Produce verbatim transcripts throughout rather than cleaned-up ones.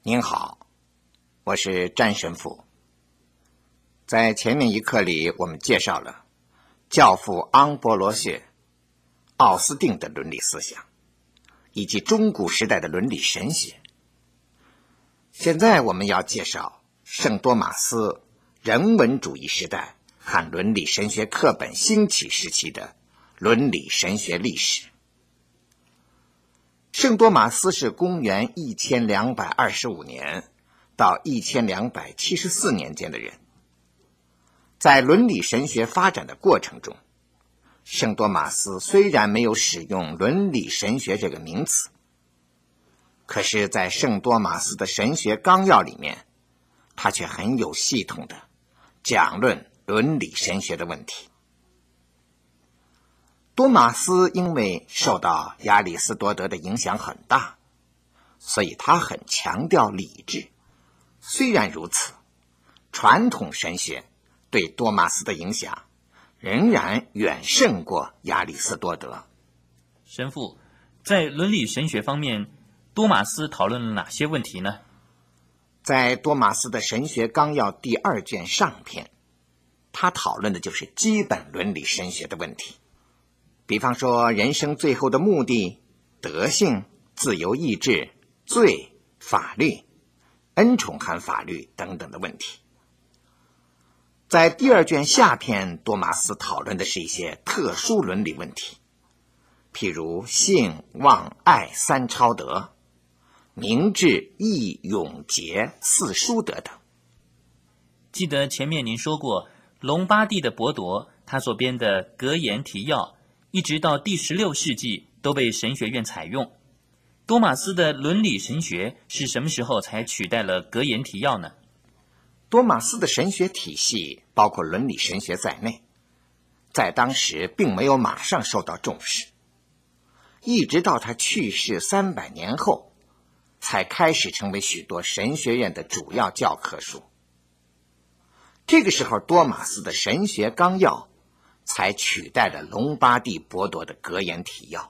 您好，我是詹神父。在前面一课里，我们介绍了教父昂波罗谢、奥斯定的伦理思想，以及中古时代的伦理神学。现在我们要介绍圣多马斯人文主义时代和伦理神学课本兴起时期的伦理神学历史。圣多马斯是公元一千两百二十五年到一千两百七十四年间的人。在伦理神学发展的过程中，圣多马斯虽然没有使用伦理神学这个名词，可是在圣多马斯的神学纲要里面，他却很有系统的讲论伦理神学的问题。多马斯因为受到亚里士多德的影响很大，所以他很强调理智。虽然如此，传统神学对多马斯的影响仍然远胜过亚里士多德。 神父，在伦理神学方面，多马斯讨论了哪些问题呢？ 在多马斯的神学纲要第二卷上篇，他讨论的就是基本伦理神学的问题，比方说人生最后的目的、德性、自由意志、罪、法律、恩宠和法律等等的问题。在第二卷下篇，多马斯讨论的是一些特殊伦理问题，譬如性、望、爱三超德、明智、义、勇、节四殊德等。 记得前面您说过，隆巴第的伯铎他所编的格言提要一直到第十六世纪都被神学院采用。多马斯的伦理神学是什么时候才取代了格言提要呢？ 多马斯的神学体系包括伦理神学在内，在当时并没有马上受到重视，一直到他去世三百年后，才开始成为许多神学院的主要教科书。这个时候，多马斯的神学纲要才取代了隆巴第伯铎的格言提要。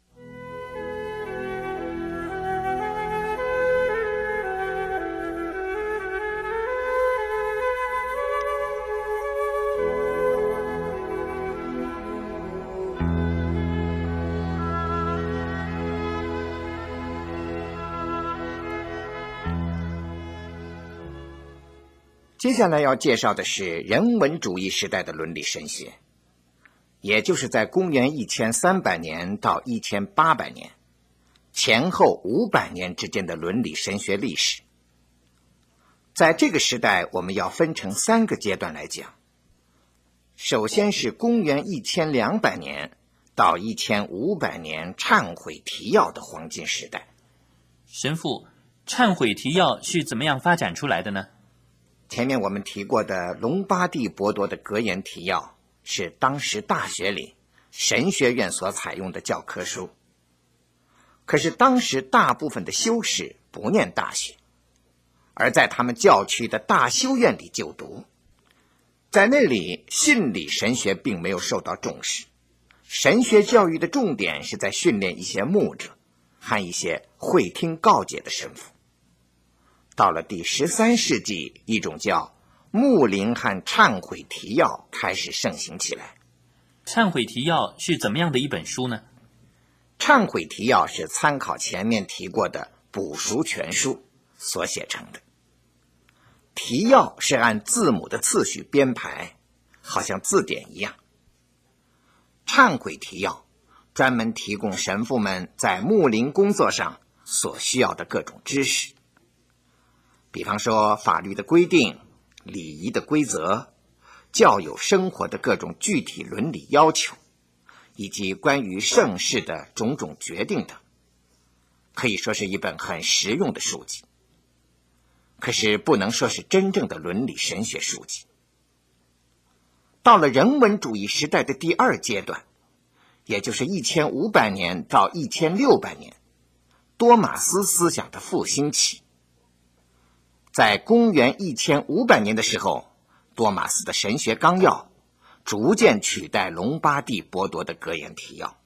接下来要介绍的是人文主义时代的伦理神学，也就是在公元一千三百年到一千八百年，前后五百年之间的伦理神学历史。在这个时代，我们要分成三个阶段来讲。首先是公元一千两百年到一千五百年忏悔提要的黄金时代。 神父，忏悔提要是怎么样发展出来的呢？ 前面我们提过的隆巴第伯铎的格言提要是当时大学里神学院所采用的教科书，可是当时大部分的修士不念大学，而在他们教区的大修院里就读。在那里，信理神学并没有受到重视，神学教育的重点是在训练一些牧者和一些会听告解的神父。到了第十三世纪，一种叫牧灵和忏悔提要开始盛行起来。 忏悔提要是怎么样的一本书呢？ 忏悔提要是参考前面提过的补赎全书所写成的。提要是按字母的次序编排，好像字典一样。忏悔提要专门提供神父们在牧灵工作上所需要的各种知识，比方说法律的规定、礼仪的规则、教友生活的各种具体伦理要求，以及关于圣事的种种决定等，可以说是一本很实用的书籍。可是不能说是真正的伦理神学书籍。到了人文主义时代的第二阶段，也就是一千五百年到一千六百年，多马斯思想的复兴期。在公元一千五百年的时候，多马斯的神学纲要逐渐取代隆巴第伯铎的格言提要。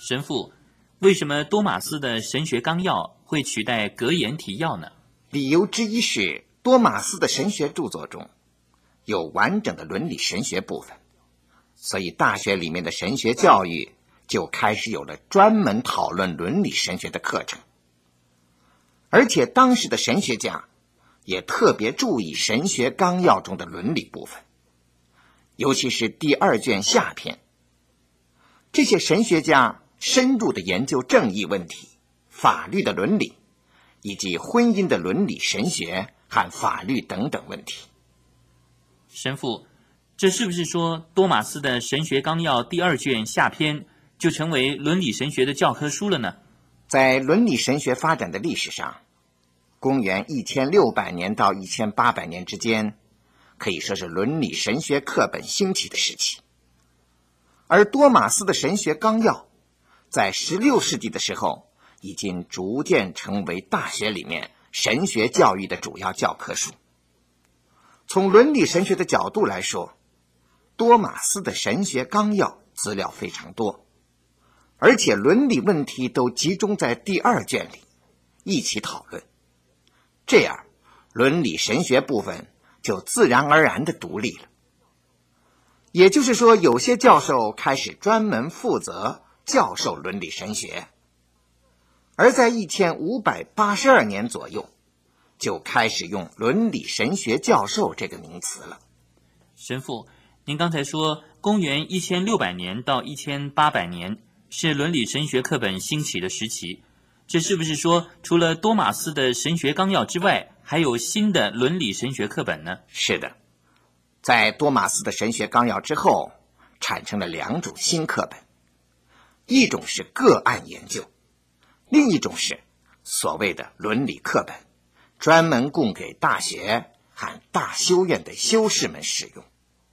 神父，为什么多马斯的神学纲要会取代格言提要呢？ 理由之一是多马斯的神学著作中有完整的伦理神学部分，所以大学里面的神学教育就开始有了专门讨论伦理神学的课程。而且当时的神学家也特别注意神学纲要中的伦理部分，尤其是第二卷下篇。这些神学家深入地研究正义问题、法律的伦理，以及婚姻的伦理神学和法律等等问题。 神父，这是不是说多马斯的神学纲要第二卷下篇就成为伦理神学的教科书了呢？ 在伦理神学发展的历史上，公元一千六百年到一千八百年之间，可以说是伦理神学课本兴起的时期。而多马斯的神学纲要在十六世纪的时候已经逐渐成为大学里面神学教育的主要教科书。从伦理神学的角度来说，多马斯的神学纲要资料非常多，而且伦理问题都集中在第二卷里一起讨论，这样伦理神学部分就自然而然地独立了。也就是说，有些教授开始专门负责教授伦理神学，而在一千五百八十二年左右就开始用伦理神学教授这个名词了。 神父，您刚才说公元一千六百年到一千八百年是伦理神学课本兴起的时期，这是不是说除了多马斯的神学纲要之外，还有新的伦理神学课本呢？ 是的，在多马斯的神学纲要之后，产生了两种新课本，一种是个案研究，另一种是所谓的伦理课本，专门供给大学和大修院的修士们使用。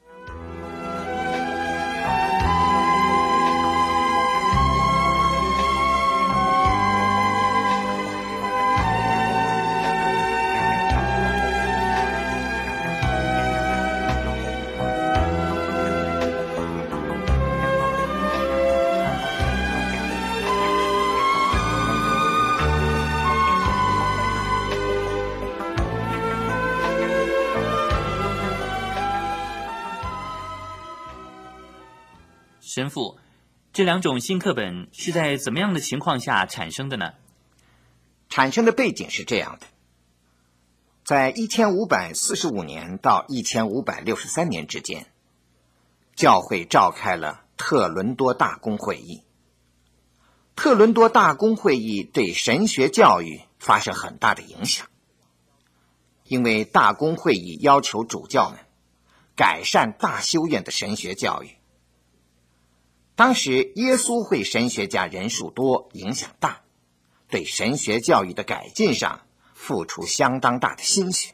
神父，这两种新课本是在怎么样的情况下产生的呢？ 产生的背景是这样的，在一千五百四十五年到一千五百六十三年之间，教会召开了特伦多大公会议。特伦多大公会议对神学教育发生很大的影响，因为大公会议要求主教们改善大修院的神学教育。当时耶稣会神学家人数多，影响大，对神学教育的改进上付出相当大的心血。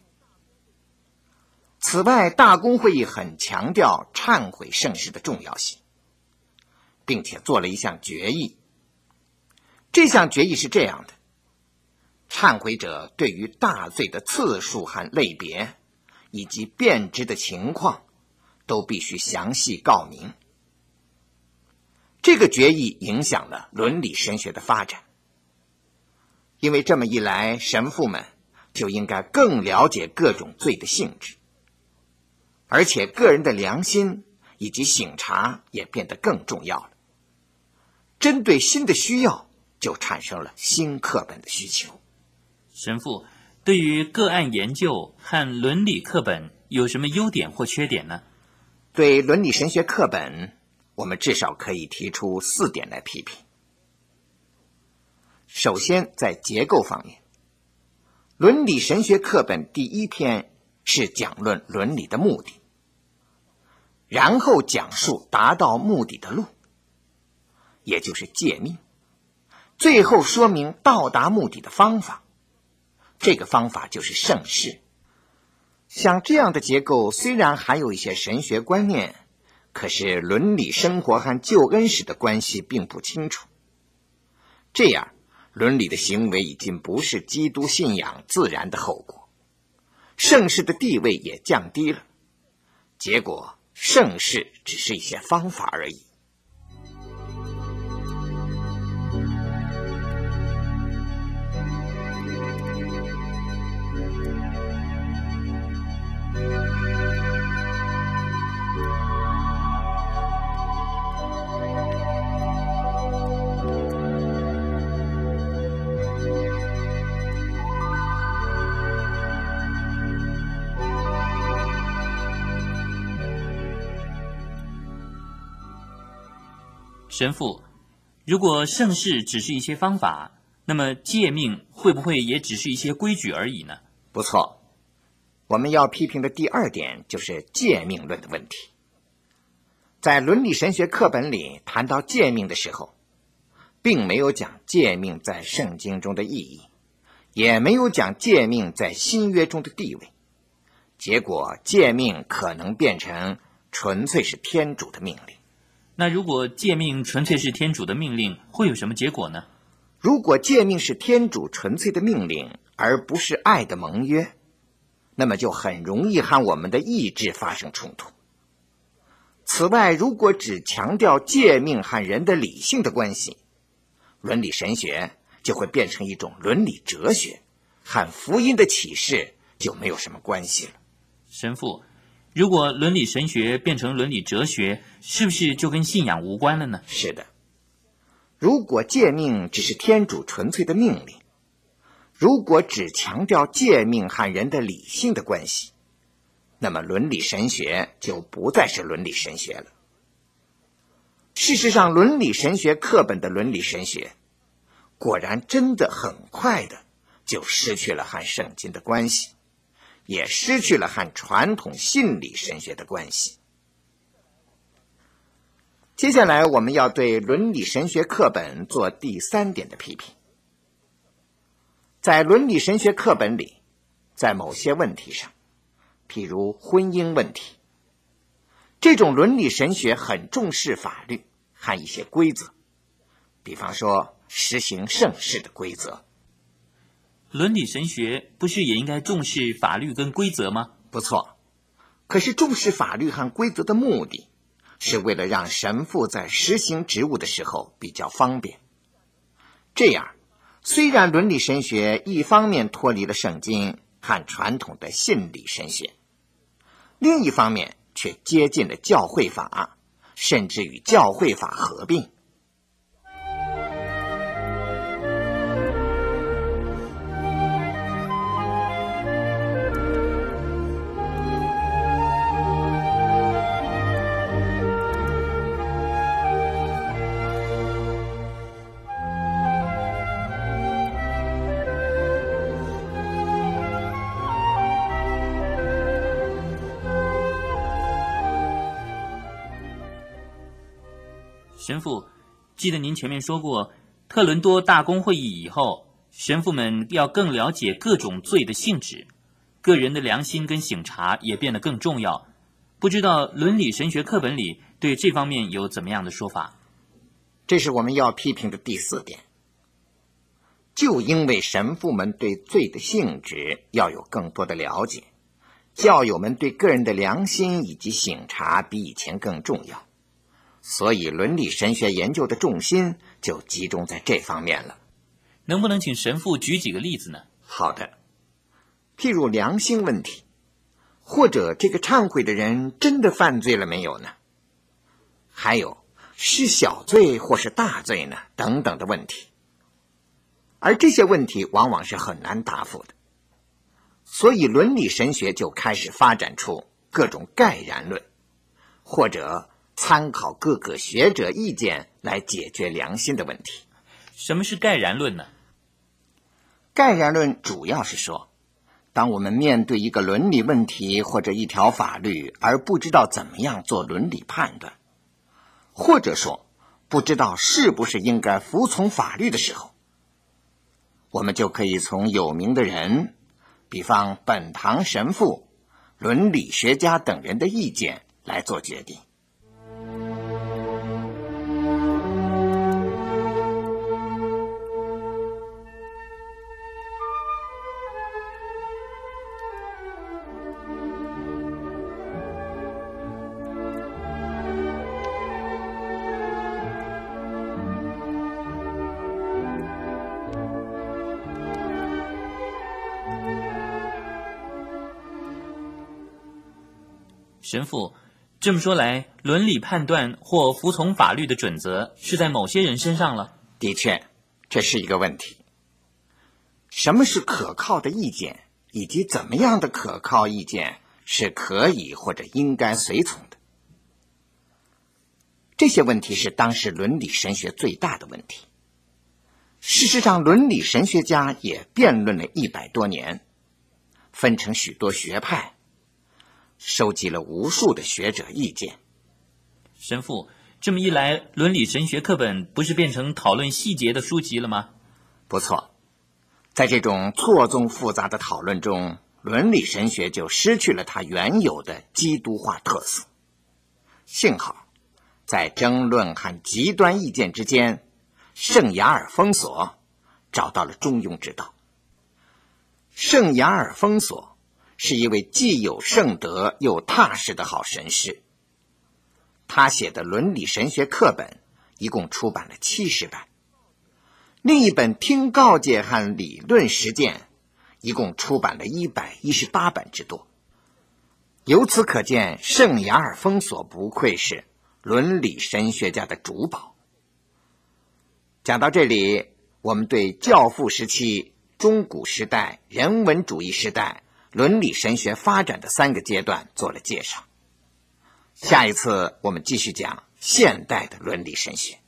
此外，大公会议很强调忏悔圣事的重要性，并且做了一项决议。这项决议是这样的：忏悔者对于大罪的次数和类别，以及变质的情况，都必须详细告明。这个决议影响了伦理神学的发展，因为这么一来，神父们就应该更了解各种罪的性质，而且个人的良心以及省察也变得更重要了。针对新的需要，就产生了新课本的需求。 神父，对于个案研究和伦理课本有什么优点或缺点呢？ 对伦理神学课本，我们至少可以提出四点来批评。首先，在结构方面，伦理神学课本第一篇是讲论伦理的目的，然后讲述达到目的的路，也就是诫命，最后说明到达目的的方法，这个方法就是圣事。像这样的结构虽然还有一些神学观念，可是伦理生活和救恩史的关系并不清楚。这样，伦理的行为已经不是基督信仰自然的后果，圣事的地位也降低了，结果圣事只是一些方法而已。 神父，如果圣事只是一些方法，那么诫命会不会也只是一些规矩而已呢？ 不错，我们要批评的第二点就是诫命论的问题。在伦理神学课本里谈到诫命的时候，并没有讲诫命在圣经中的意义，也没有讲诫命在新约中的地位。结果诫命可能变成纯粹是天主的命令。 那如果诫命纯粹是天主的命令，会有什么结果呢？ 如果诫命是天主纯粹的命令，而不是爱的盟约，那么就很容易和我们的意志发生冲突。此外，如果只强调诫命和人的理性的关系，伦理神学就会变成一种伦理哲学，和福音的启示就没有什么关系了。 神父，如果伦理神学变成伦理哲学，是不是就跟信仰无关了呢？ 是的，如果诫命只是天主纯粹的命令，如果只强调诫命和人的理性的关系，那么伦理神学就不再是伦理神学了。事实上，伦理神学课本的伦理神学果然真的很快的就失去了和圣经的关系，也失去了和传统信理神学的关系。接下来我们要对伦理神学课本做第三点的批评。在伦理神学课本里，在某些问题上，譬如婚姻问题，这种伦理神学很重视法律和一些规则，比方说实行圣事的规则。 伦理神学不是也应该重视法律跟规则吗？ 不错，可是重视法律和规则的目的是为了让神父在实行职务的时候比较方便。这样，虽然伦理神学一方面脱离了圣经和传统的信理神学，另一方面却接近了教会法，甚至与教会法合并。 神父，记得您前面说过，特伦多大公会议以后，神父们要更了解各种罪的性质，个人的良心跟省察也变得更重要。不知道伦理神学课本里对这方面有怎么样的说法？ 这是我们要批评的第四点。就因为神父们对罪的性质要有更多的了解，教友们对个人的良心以及省察比以前更重要，所以伦理神学研究的重心就集中在这方面了。 能不能请神父举几个例子呢？ 好的，譬如良心问题，或者这个忏悔的人真的犯罪了没有呢？还有是小罪或是大罪呢？等等的问题。而这些问题往往是很难答复的，所以伦理神学就开始发展出各种概然论，或者参考各个学者意见来解决良心的问题。 什么是概然论呢？ 概然论主要是说，当我们面对一个伦理问题或者一条法律而不知道怎么样做伦理判断，或者说不知道是不是应该服从法律的时候，我们就可以从有名的人，比方本堂神父、伦理学家等人的意见来做决定。 神父，这么说来，伦理判断或服从法律的准则是在某些人身上了？ 的确，这是一个问题。什么是可靠的意见，以及怎么样的可靠意见是可以或者应该随从的？ 这些问题是当时伦理神学最大的问题。事实上，伦理神学家也辩论了一百多年，分成许多学派，收集了无数的学者意见。 神父，这么一来，伦理神学课本不是变成讨论细节的书籍了吗？ 不错，在这种错综复杂的讨论中，伦理神学就失去了它原有的基督化特色。幸好，在争论和极端意见之间，圣雅尔封索找到了中庸之道。圣雅尔封索是一位既有圣德又踏实的好神师，他写的伦理神学课本一共出版了七十版，另一本听告诫和理论实践一共出版了一百一十八版之多。由此可见，圣雅尔封索不愧是伦理神学家的主宝。讲到这里，我们对教父时期、中古时代、人文主义时代伦理神学发展的三个阶段做了介绍。下一次我们继续讲现代的伦理神学。